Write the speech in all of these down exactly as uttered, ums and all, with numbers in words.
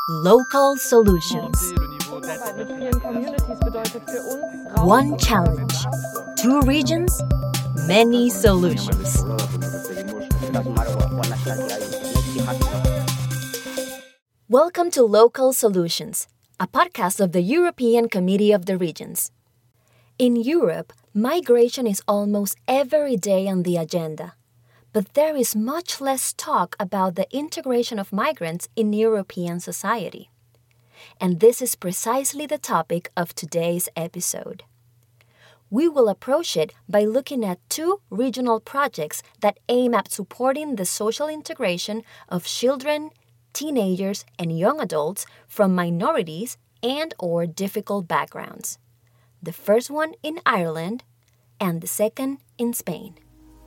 Local solutions. One challenge. Two regions. Many solutions. Welcome to Local Solutions, a podcast of the European Committee of the Regions. In Europe, migration is almost every day on the agenda. But there is much less talk about the integration of migrants in European society. And this is precisely the topic of today's episode. We will approach it by looking at two regional projects that aim at supporting the social integration of children, teenagers, and young adults from minorities and or difficult backgrounds. The first one in Ireland and the second in Spain.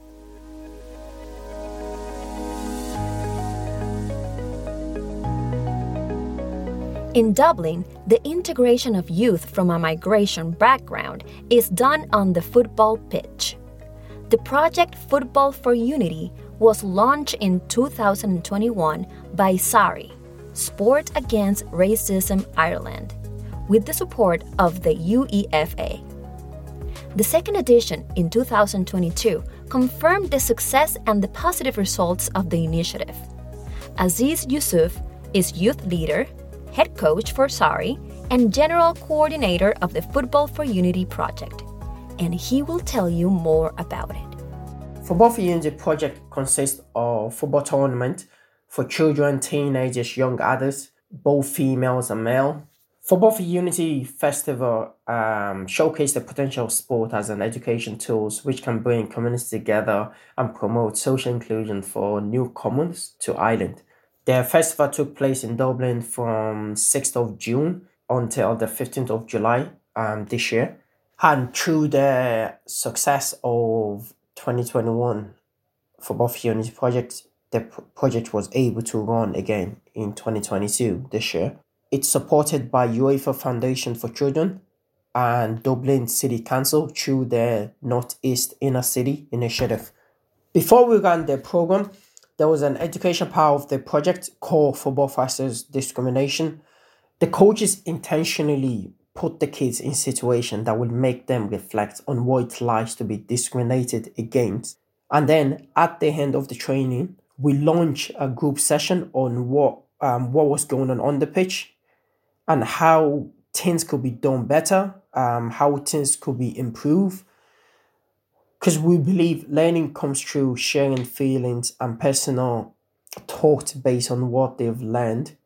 In Dublin, the integration of youth from a migration background is done on the football pitch. The project Football for Unity was launched in two thousand twenty-one by SARI, Sport Against Racism Ireland, with the support of the UEFA. The second edition in two thousand twenty-two confirmed the success and the positive results of the initiative. Aziz Yusuf is youth leader, head coach for SARI, and general coordinator of the Football for Unity project, and he will tell you more about it. Football for Unity project consists of football tournament for children, teenagers, young adults, both females and male. Football for Unity Festival um, showcase the potential of sport as an education tool which can bring communities together and promote social inclusion for newcomers to Ireland. The festival took place in Dublin from sixth of June until the fifteenth of July um, this year. And through the success of twenty twenty-one Football for Unity project, the project was able to run again in twenty twenty-two this year. It's supported by UEFA Foundation for Children and Dublin City Council through the North East Inner City initiative. Before we ran the program, there was an education part of the project called Football versus Discrimination. The coaches intentionally put the kids in situations that would make them reflect on what it's like to be discriminated against. And then at the end of the training, we launched a group session on what um, what was going on on the pitch and how things could be done better, um, how things could be improved. Because we believe learning comes through sharing feelings and personal thoughts based on what they've learned.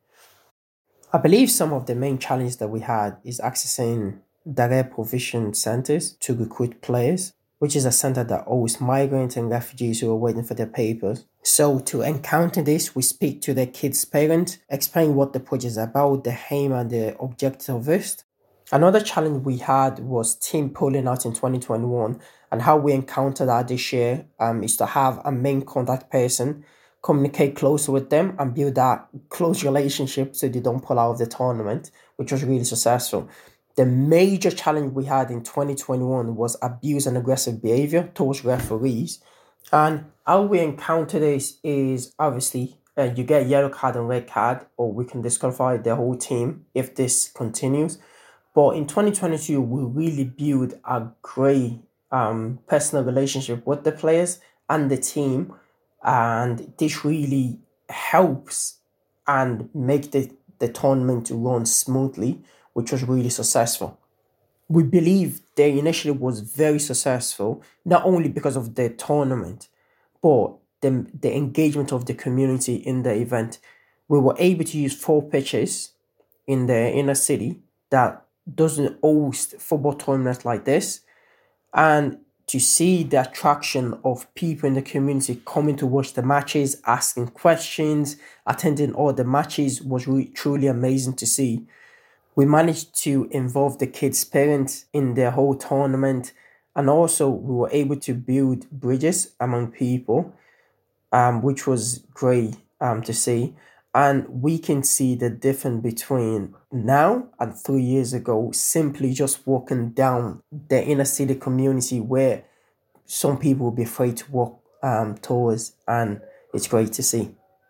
I believe some of the main challenges that we had is accessing direct provision centers to recruit players, which is a center that hosts migrants and refugees who are waiting for their papers. So to encounter this, we speak to the kids' parents, explain what the project is about, the aim and the objective of it. Another challenge we had was team pulling out in twenty twenty-one, and how we encountered that this year um, is to have a main contact person, communicate closely with them and build that close relationship so they don't pull out of the tournament, which was really successful. The major challenge we had in twenty twenty-one was abuse and aggressive behavior towards referees. And how we encounter this is obviously uh, you get yellow card and red card, or we can disqualify the whole team if this continues. But in twenty twenty-two, we really built a great um, personal relationship with the players and the team. And this really helps and make the, the tournament run smoothly, which was really successful. We believe the initiative was very successful, not only because of the tournament, but the, the engagement of the community in the event. We were able to use four pitches in the inner city that doesn't host football tournaments like this, and to see the attraction of people in the community coming to watch the matches, asking questions, attending all the matches was really, truly amazing to see. We managed to involve the kids' parents in the whole tournament, and also we were able to build bridges among people, um, which was great um, to see. And we can see the difference between now and three years ago, simply just walking down the inner city community where some people will be afraid to walk um, towards, and it's great to see.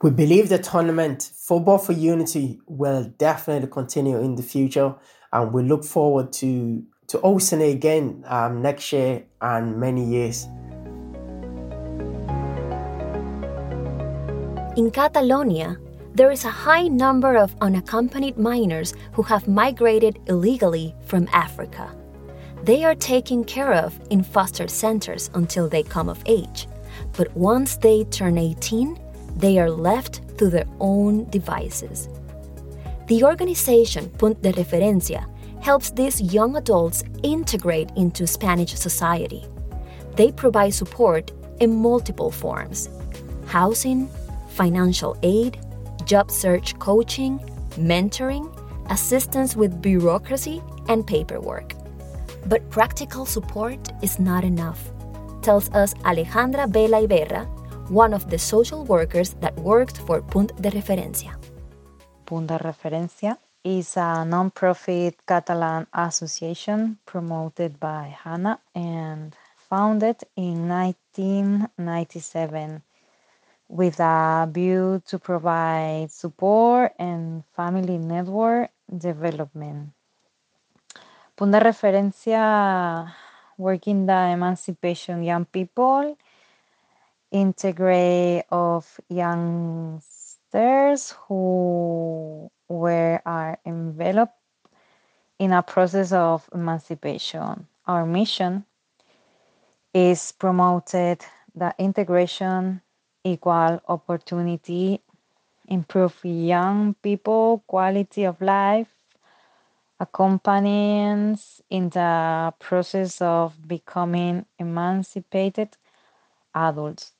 We believe the tournament, Football for Unity, will definitely continue in the future, and we look forward to, to hosting it again um, next year and many years. In Catalonia, there is a high number of unaccompanied minors who have migrated illegally from Africa. They are taken care of in foster centers until they come of age, but once they turn eighteen, they are left to their own devices. The organization Punt de Referencia helps these young adults integrate into Spanish society. They provide support in multiple forms: housing, financial aid, job search coaching, mentoring, assistance with bureaucracy, and paperwork. But practical support is not enough, tells us Alejandra Vela Iberra, one of the social workers that worked for Punt de Referencia. Punt de Referencia is a non-profit Catalan association promoted by Hannah and founded in nineteen ninety-seven with a view to provide support and family network development. Punt de Referencia work in the emancipation young people, integrate of youngsters who were are enveloped in a process of emancipation. Our mission is promoted the integration, equal opportunity, improve young people quality of life, accompanies in the process of becoming emancipated adults.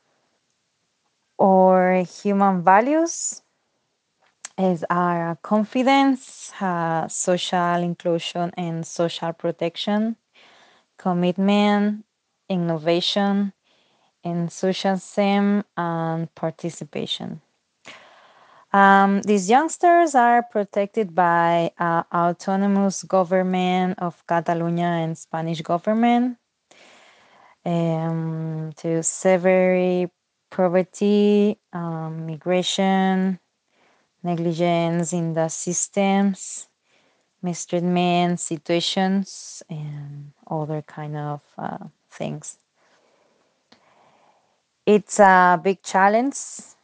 Or human values is our confidence, uh, social inclusion and social protection, commitment, innovation, enthusiasm, and participation. Um, these youngsters are protected by uh, autonomous government of Catalonia and Spanish government um, to severe poverty, um, migration, negligence in the systems, mistreatment situations, and other kind of uh, things. It's a big challenge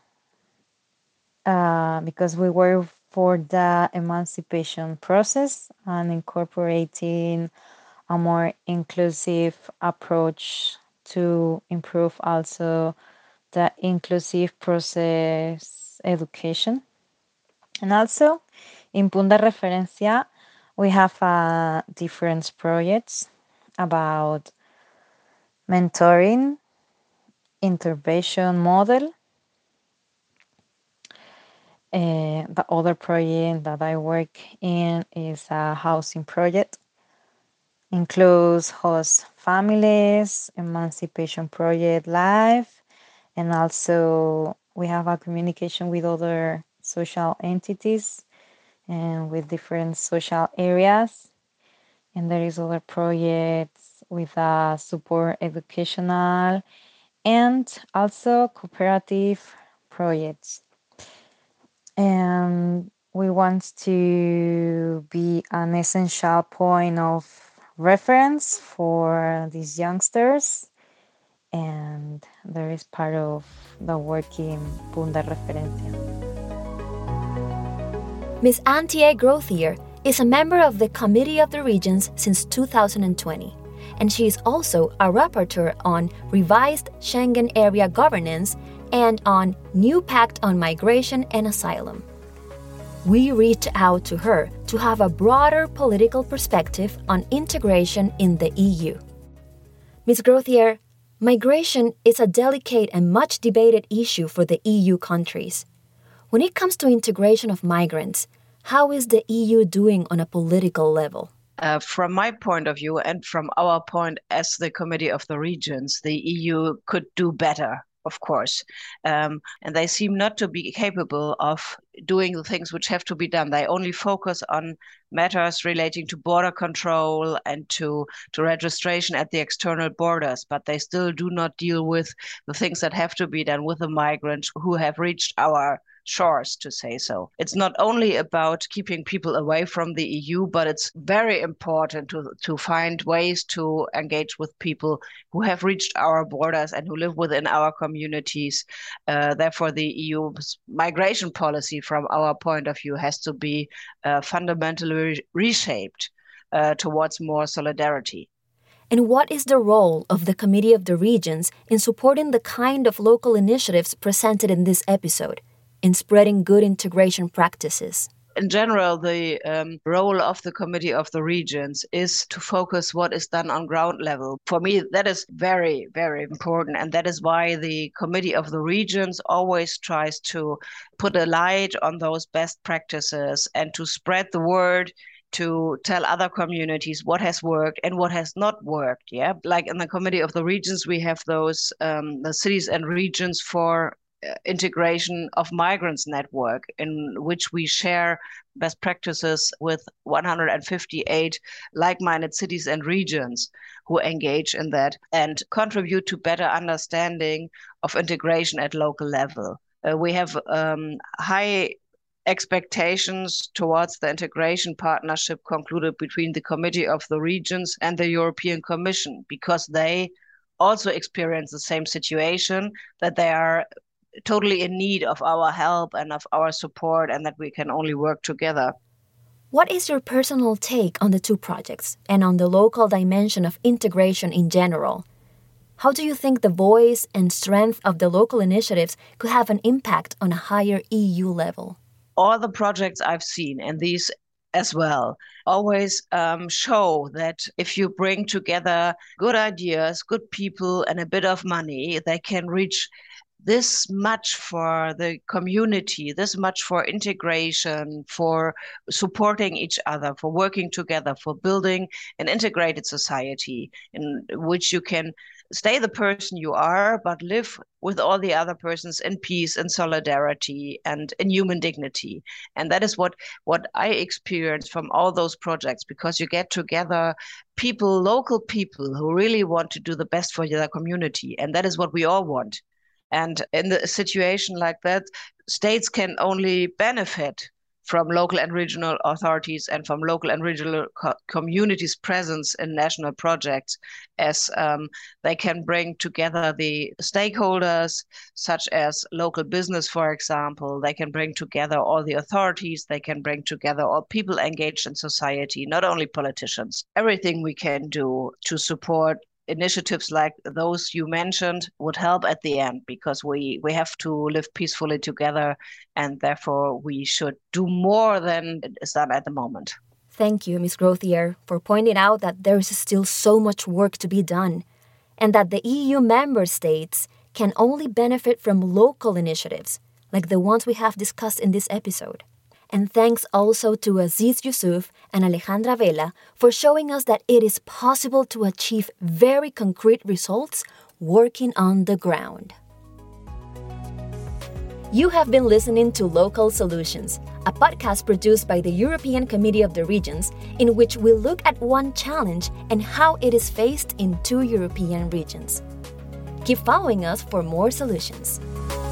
uh, because we work for the emancipation process and incorporating a more inclusive approach to improve also the inclusive process education. And also in Punt de Referencia, we have uh, different projects about mentoring, intervention model. Uh, the other project that I work in is a housing project. Includes host families, emancipation project live, and also we have a communication with other social entities and with different social areas. And there is other projects with a support educational and also cooperative projects. And we want to be an essential point of reference for these youngsters. And there is part of the work in Punt de Referencia. Miz Antje Grothier is a member of the Committee of the Regions since two thousand twenty, and she is also a rapporteur on revised Schengen area governance and on new pact on migration and asylum. We reached out to her to have a broader political perspective on integration in the E U. Miz Grothier, migration is a delicate and much debated issue for the E U countries. When it comes to integration of migrants, how is the E U doing on a political level? Uh, from my point of view and from our point as the Committee of the Regions, the E U could do better. of course. Um, and they seem not to be capable of doing the things which have to be done. They only focus on matters relating to border control and to, to registration at the external borders, but they still do not deal with the things that have to be done with the migrants who have reached our shores, to say so. It's not only about keeping people away from the E U, but it's very important to, to find ways to engage with people who have reached our borders and who live within our communities. Uh, therefore, the E U's migration policy, from our point of view, has to be uh, fundamentally re- reshaped uh, towards more solidarity. And what is the role of the Committee of the Regions in supporting the kind of local initiatives presented in this episode, in spreading good integration practices? In general, the um, role of the Committee of the Regions is to focus what is done on ground level. For me, that is very, very important. And that is why the Committee of the Regions always tries to put a light on those best practices and to spread the word, to tell other communities what has worked and what has not worked. Yeah, like in the Committee of the Regions, we have those um, the cities and regions for integration of migrants network, in which we share best practices with one hundred fifty-eight like-minded cities and regions who engage in that and contribute to better understanding of integration at local level. Uh, we have um, high expectations towards the integration partnership concluded between the Committee of the Regions and the European Commission, because they also experience the same situation, that they are totally in need of our help and of our support, and that we can only work together. What is your personal take on the two projects and on the local dimension of integration in general? How do you think the voice and strength of the local initiatives could have an impact on a higher E U level? All the projects I've seen, and these as well, always um, show that if you bring together good ideas, good people, and a bit of money, they can reach this much for the community, this much for integration, for supporting each other, for working together, for building an integrated society in which you can stay the person you are, but live with all the other persons in peace and solidarity and in human dignity. And that is what, what I experienced from all those projects, because you get together people, local people who really want to do the best for their community. And that is what we all want. And in a situation like that, states can only benefit from local and regional authorities and from local and regional co- communities' presence in national projects, as um, they can bring together the stakeholders, such as local business, for example. They can bring together all the authorities. They can bring together all people engaged in society, not only politicians. Everything we can do to support initiatives like those you mentioned would help at the end, because we, we have to live peacefully together, and therefore we should do more than is done at the moment. Thank you, Miz Grothier, for pointing out that there is still so much work to be done, and that the E U member states can only benefit from local initiatives, like the ones we have discussed in this episode. And thanks also to Aziz Yusuf and Alejandra Vela for showing us that it is possible to achieve very concrete results working on the ground. You have been listening to Local Solutions, a podcast produced by the European Committee of the Regions, in which we look at one challenge and how it is faced in two European regions. Keep following us for more solutions.